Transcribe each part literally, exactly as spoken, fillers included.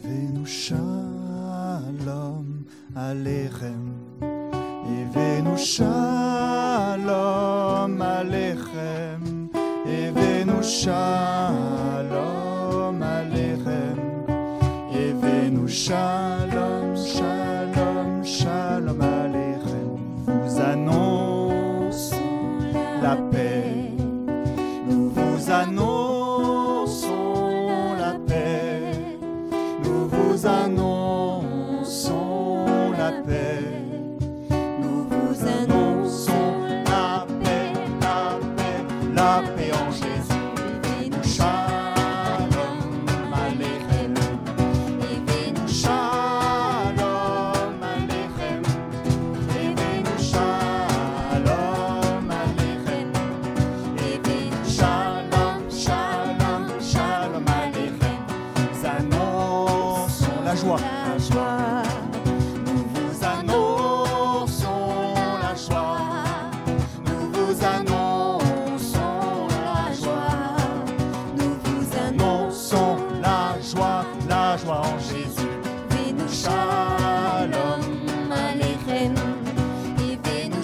Evenu shalom alechem. Evenu shalom alechem. Evenu shalom alechem. Evenu shalom, shalom, shalom alechem. Vous annonçons la paix. Nous vous annonçons la paix. Nous vous annonçons la paix. Nous vous annonçons la paix, la paix, la paix en Jésus. Evenu shalom alechem. Evenu shalom alechem. Evenu shalom alechem. Evenu shalom, shalom, shalom alechem. Nous annonçons la joie, la joie. Nous vous annonçons la joie. Nous vous annonçons la joie. Nous vous annonçons la joie, la joie en Jésus. Evenu shalom alechem. Evenu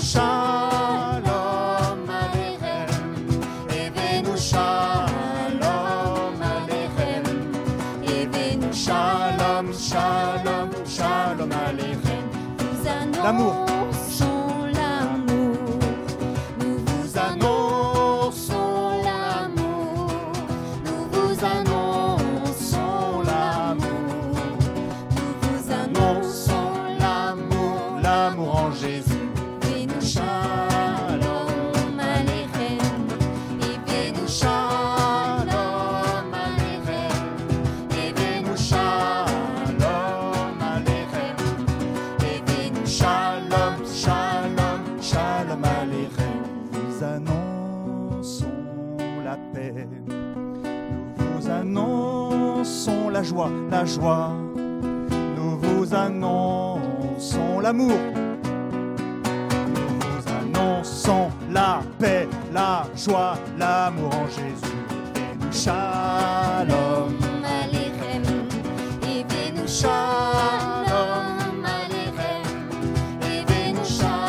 shalom alechem. Evenu shalom alechem. Evenu Shalom, shalom, shalom alechem. Nous L'amour. annonçons l'amour. Nous Nous annonçons l'amour. Nous vous annonçons l'amour. Nous vous Annonçons l'amour, l'amour en Jésus. Evenu shalom alechem. Evenu Shalom alechem. Evenu shalom alechem. Evenu shalom, shalom, shalom alechem. Nous annonçons la paix. Nous vous annonçons la joie, la joie. Nous vous annonçons l'amour. Nous vous annonçons la paix, la joie, l'amour en Jésus. Evenu shalom. alechem. Evenu Shalom alechem. Evenu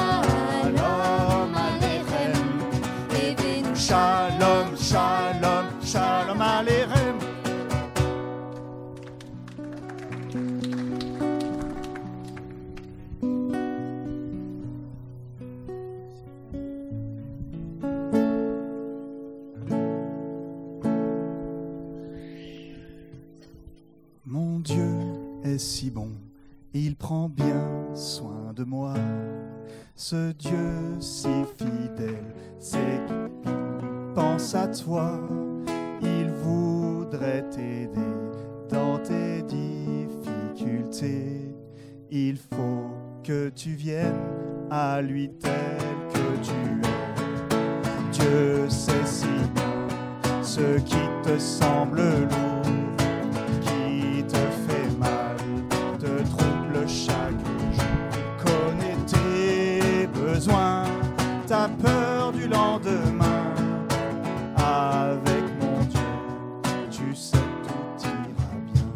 shalom alechem. Evenu Shalom, shalom, shalom alechem. Mon Dieu est si bon, il prend bien soin de moi. Ce Dieu si fidèle, c'est qu'il pense à toi. Il voudrait t'aider dans tes difficultés. Il faut que tu viennes à lui tel que tu es. Dieu sait si bien ce qui te semble lourd, qui te fait mal, te trouble chaque jour. Connais tes besoins, ta peur du lendemain. Avec mon Dieu, tu sais tout ira bien.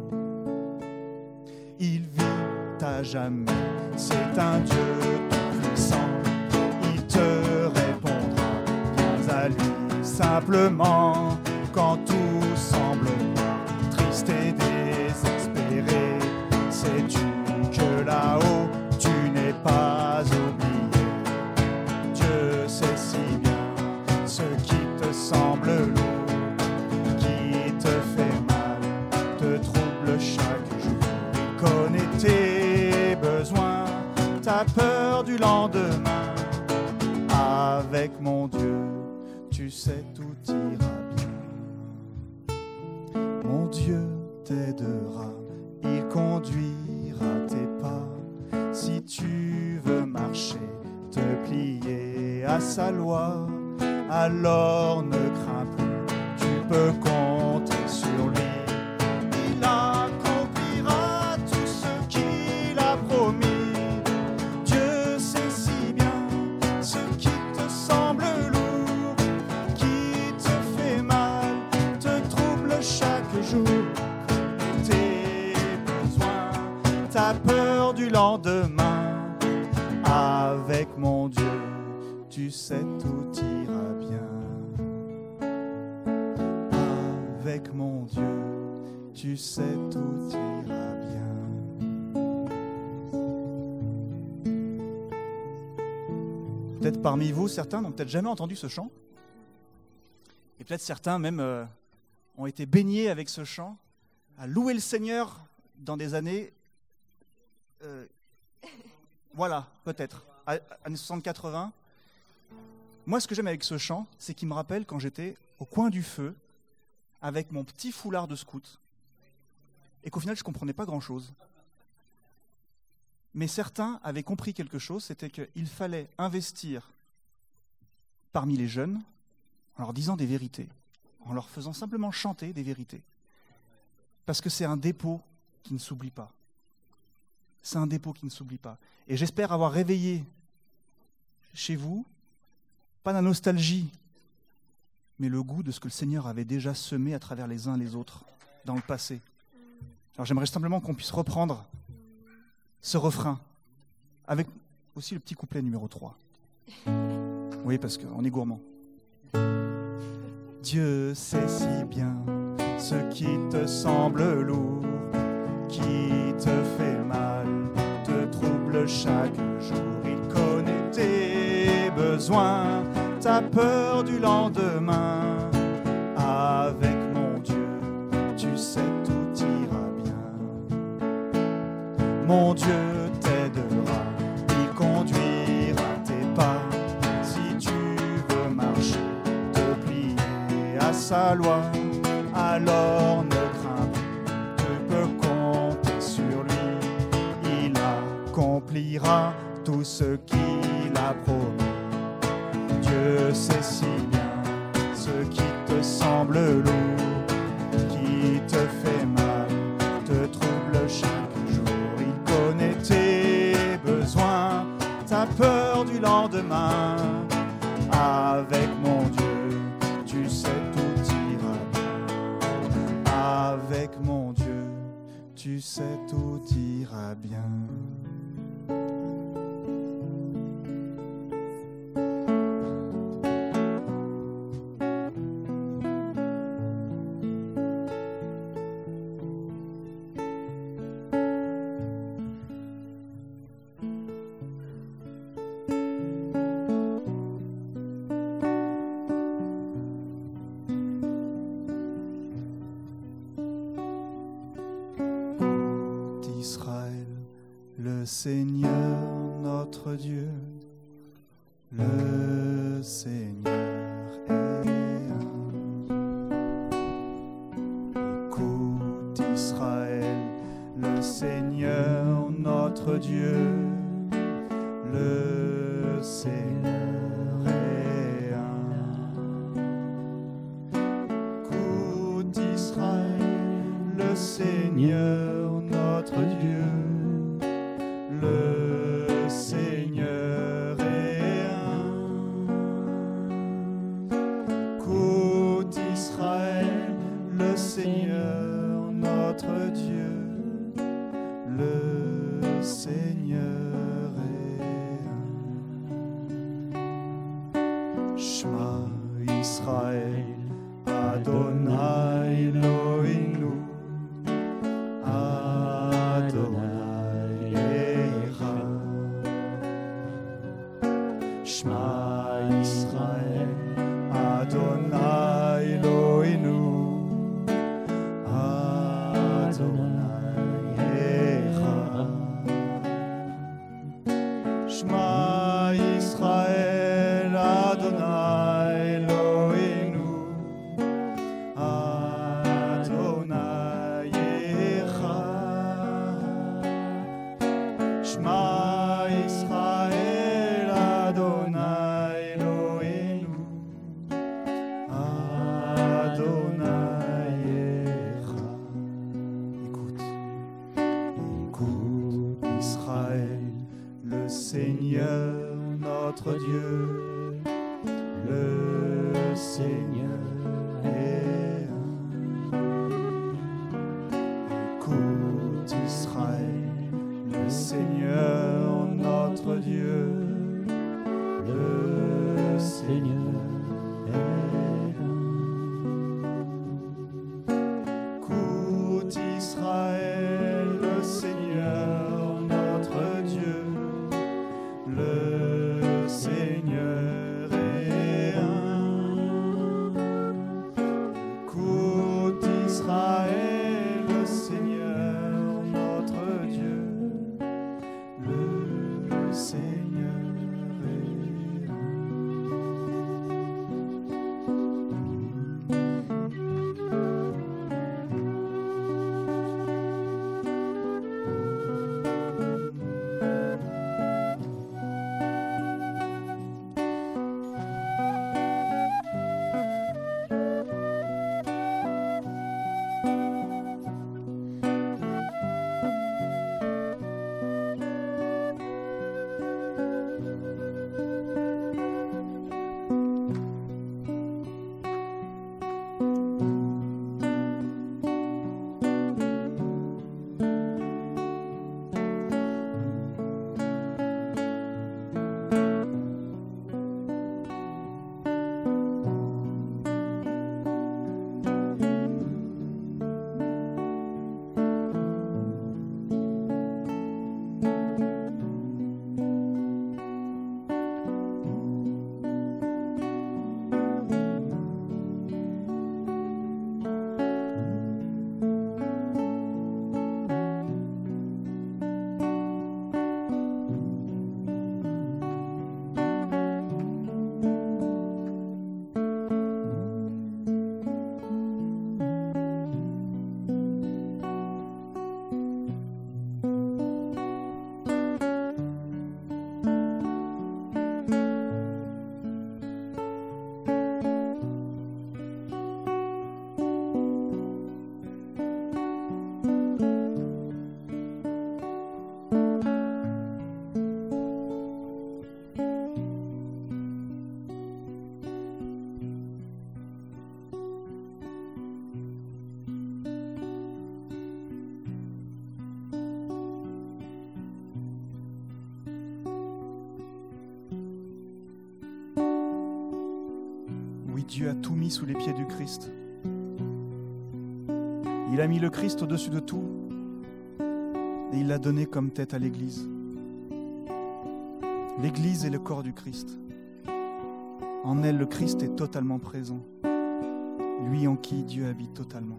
Il vit à jamais, c'est un Dieu tout-puissant. Il te répondra, viens à lui simplement. Quand tout semble noir, triste et désespéré, sais-tu que là-haut, tu n'es pas oublié. Dieu sait si bien ce qui te semble lourd, qui te fait mal, te trouble chaque jour. Il connaît tes besoins, ta peur du lendemain. Avec mon Dieu, tu sais tout ira bien. Mon Dieu t'aidera, il conduira tes pas. Si tu veux marcher, te plier à sa loi, alors ne crains plus, tu peux compter sur lui. Il accomplira tout ce qu'il a promis. Dieu sait si bien ce qui te semble lourd, qui te fait mal, te trouble chaque jour. Tes ta peur du lendemain. Avec mon Dieu, tu sais tout ira bien. Avec mon Dieu, tu sais tout ira bien. Peut-être parmi vous, certains n'ont peut-être jamais entendu ce chant. Et peut-être certains même euh, ont été baignés avec ce chant, à louer le Seigneur dans des années... Euh, voilà, peut-être, à- années soixante quatre-vingts. Moi, ce que j'aime avec ce chant, c'est qu'il me rappelle quand j'étais au coin du feu, avec mon petit foulard de scout, et qu'au final, je ne comprenais pas grand-chose. Mais certains avaient compris quelque chose, c'était qu'il fallait investir parmi les jeunes en leur disant des vérités, en leur faisant simplement chanter des vérités. Parce que c'est un dépôt qui ne s'oublie pas. C'est un dépôt qui ne s'oublie pas. Et j'espère avoir réveillé chez vous, pas la nostalgie, mais le goût de ce que le Seigneur avait déjà semé à travers les uns les autres dans le passé. Alors j'aimerais simplement qu'on puisse reprendre ce refrain, avec aussi le petit couplet numéro trois. Oui, parce qu'on est gourmand. Dieu sait si bien ce qui te semble lourd, qui te fait mal, te trouble chaque jour. Il connaît tes besoins, ta peur du lendemain. Avec mon Dieu, tu sais tout ira bien. Mon Dieu t'aidera, il conduira tes pas. Si tu veux marcher, te plier à sa loi, alors ne crains plus, tu peux compter sur lui. Il accomplira tout ce qu'il a promis. Dieu sait si bien ce qui te semble lourd, qui te fait mal, te trouble chaque jour. Il connaît tes besoins, ta peur du lendemain. Avec mon Dieu, tu sais tout ira bien. Avec mon Dieu, tu sais tout ira bien. Israël, le Seigneur notre Dieu, le Seigneur est un. Écoute Israël, le Seigneur notre Dieu, le Seigneur est un. Écoute Israël, le Seigneur notre Dieu, le Seigneur est un. Écoute Israël, le Seigneur notre Dieu, le Seigneur est un. Shema Israël, Adonai Eloheinu, Adonai Echad. Shema Israël, Adonai Eloheinu, Adonai Echad. Shema Israël, Adonai Eloheinu, Adonai Echad. Shema Israël, Adonai Eloheinu, Adonai Echad. Écoute, écoute Israël, le Seigneur notre Dieu, le Seigneur est un. Écoute Israël, Israël, le Seigneur notre Dieu, le Seigneur est un. Écoute Israël, le Seigneur notre Dieu, le Seigneur est un. Dieu a tout mis sous les pieds du Christ. Il a mis le Christ au-dessus de tout et il l'a donné comme tête à l'Église. L'Église est le corps du Christ. En elle, le Christ est totalement présent, lui en qui Dieu habite totalement.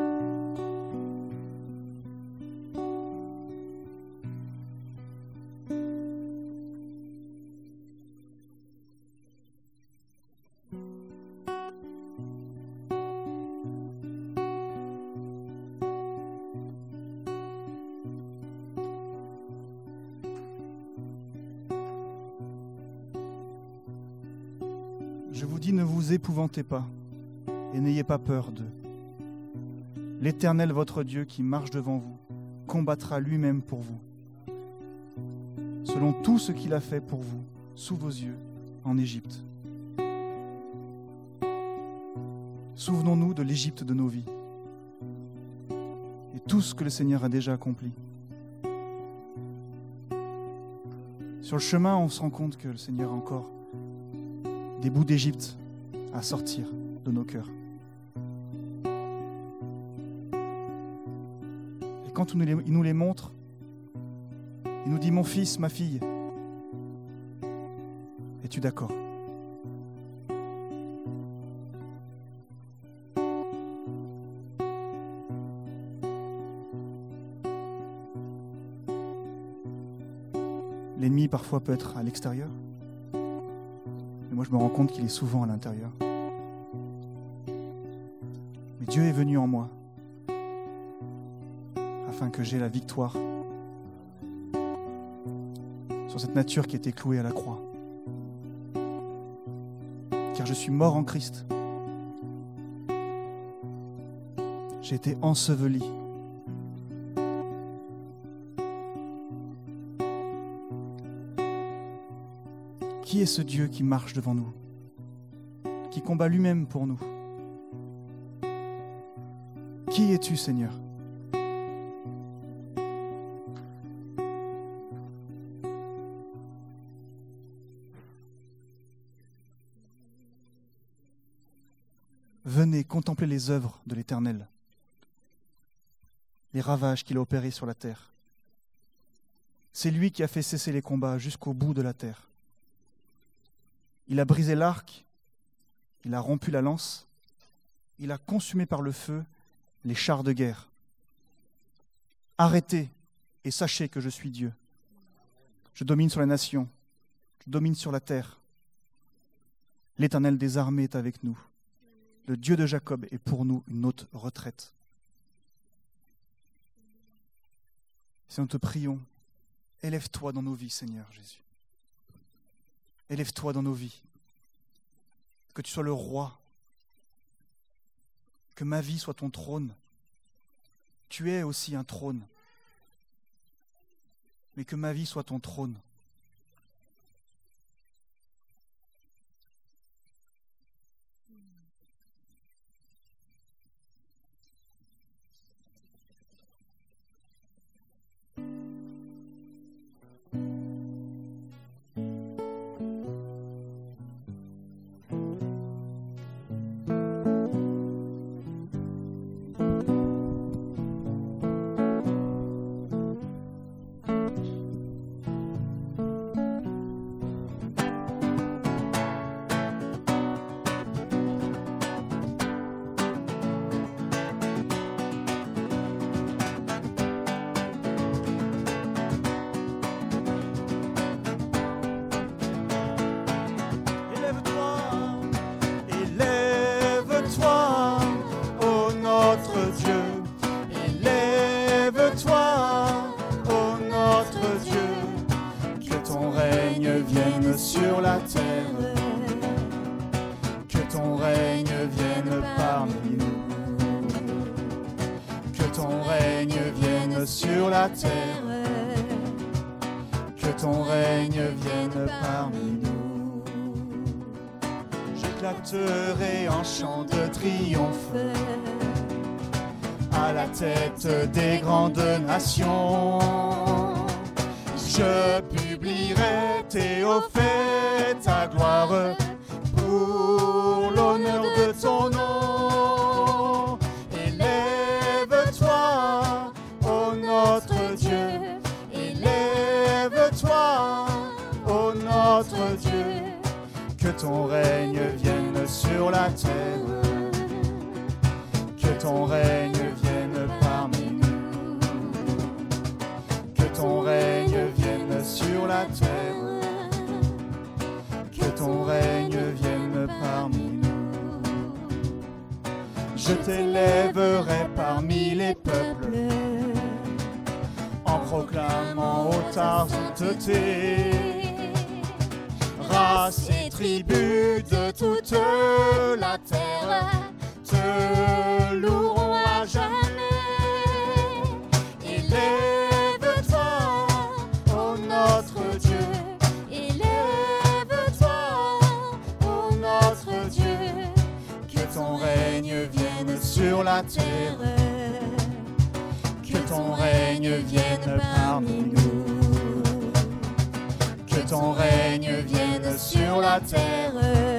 Je vous dis, ne vous épouvantez pas et n'ayez pas peur d'eux. L'Éternel, votre Dieu, qui marche devant vous, combattra lui-même pour vous, selon tout ce qu'il a fait pour vous, sous vos yeux, en Égypte. Souvenons-nous de l'Égypte de nos vies et tout ce que le Seigneur a déjà accompli. Sur le chemin, on se rend compte que le Seigneur a encore des bouts d'Égypte à sortir de nos cœurs. Et quand il nous les montre, il nous dit « Mon fils, ma fille, es-tu d'accord ?» L'ennemi parfois peut être à l'extérieur. Moi, je me rends compte qu'il est souvent à l'intérieur. Mais Dieu est venu en moi afin que j'aie la victoire sur cette nature qui a été clouée à la croix. Car je suis mort en Christ. J'ai été enseveli. Qui est ce Dieu qui marche devant nous, qui combat lui-même pour nous? Qui es-tu, Seigneur? Venez contempler les œuvres de l'Éternel. les ravages qu'il a opérés sur la terre. C'est lui qui a fait cesser les combats jusqu'au bout de la terre. Il a brisé l'arc, il a rompu la lance, il a consumé par le feu les chars de guerre. Arrêtez et sachez que je suis Dieu. Je domine sur les nations, je domine sur la terre. L'Éternel des armées est avec nous. Le Dieu de Jacob est pour nous une haute retraite. Si nous te prions, élève-toi dans nos vies, Seigneur Jésus. Élève-toi dans nos vies. Que tu sois le roi. Que ma vie soit ton trône. Tu es aussi un trône. Mais que ma vie soit ton trône. Sur la terre, que ton règne vienne parmi nous, que ton règne vienne sur la terre, que ton règne vienne parmi nous. J'éclaterai en chant de triomphe à la tête des grandes nations. Je publierai tes hauts faits, ta gloire, pour l'honneur de ton nom. Élève-toi, ô notre Dieu, élève-toi, ô notre Dieu, que ton règne vienne sur la terre, que ton règne vienne parmi nous, que ton règne vienne sur la terre, que ton règne vienne parmi nous. Je t'élèverai parmi les peuples, en proclamant ô ta sainteté. Races et tribus de toute la terre te loueront à jamais. Élève-toi, ô notre Dieu, élève-toi, ô notre Dieu, que ton règne vienne sur la terre, que ton règne vienne parmi nous, que ton règne vienne sur la terre,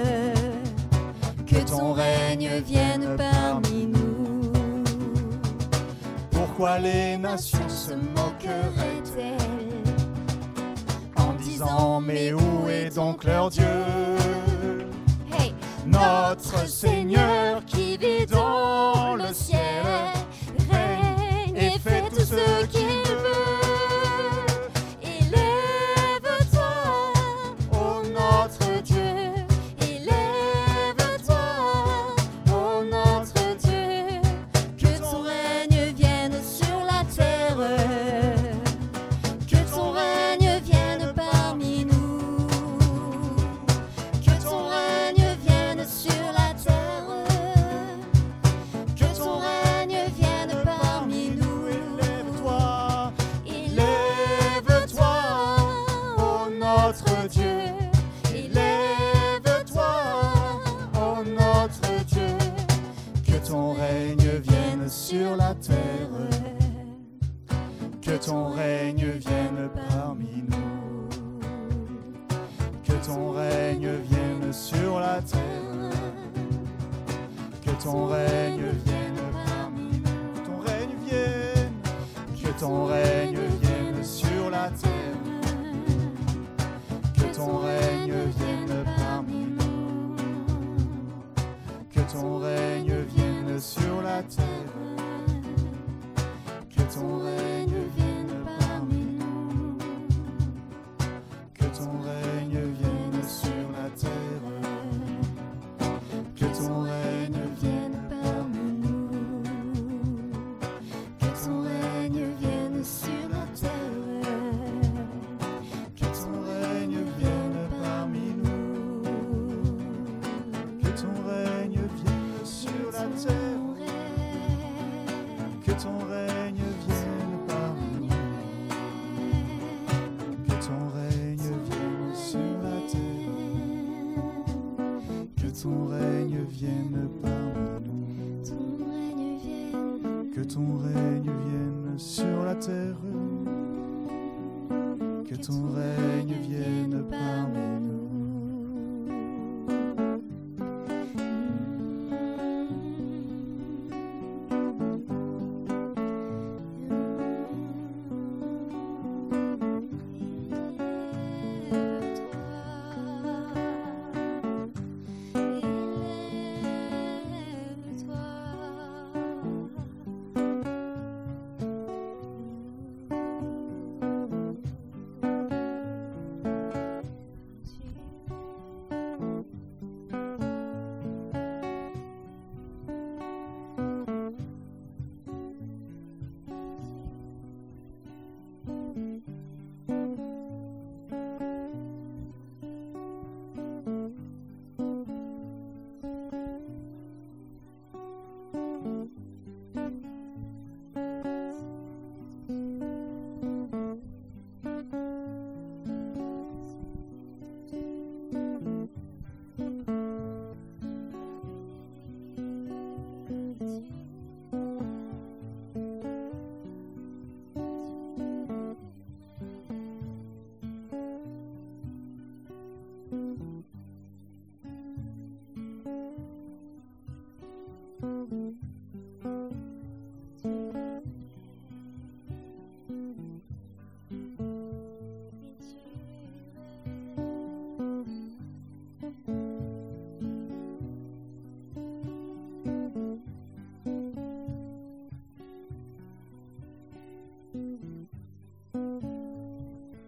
que ton règne vienne parmi nous. Pourquoi les nations se moqueraient-elles en disant mais où est donc leur Dieu? Hey. Notre Seigneur qui vit dans le ciel règne et fait tout ce qu'il veut. Sur la terre, que ton règne vienne parmi nous, que ton règne vienne sur la terre, que ton règne vienne parmi nous, que ton règne vienne, ton règne vienne sur la terre. Que ton règne vienne parmi nous. Que ton règne vienne sur la terre. Que ton règne vienne parmi nous. Que ton règne vienne sur la terre. Que ton règne vienne parmi nous. Que ton règne vienne sur la terre. Que ton règne vienne parmi nous. Que ton règne vienne sur la terre. Que ton règne vienne parmi nous. Que ton règne vienne sur la terre. Que ton règne vienne parmi nous. Que ton règne vienne sur la terre. Que ton règne vienne parmi nous.